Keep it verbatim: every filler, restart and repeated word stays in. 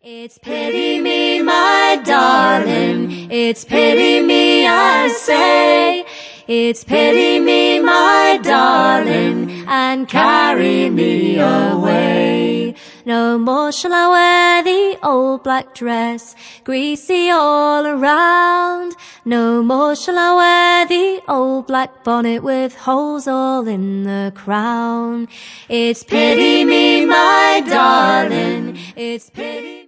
It's pity me, my darling, it's pity me, I say. It's pity me, my darling, and carry me away. No more shall I wear the old black dress, greasy all around. No more shall I wear the old black bonnet with holes all in the crown. It's pity me, my darling, it's pity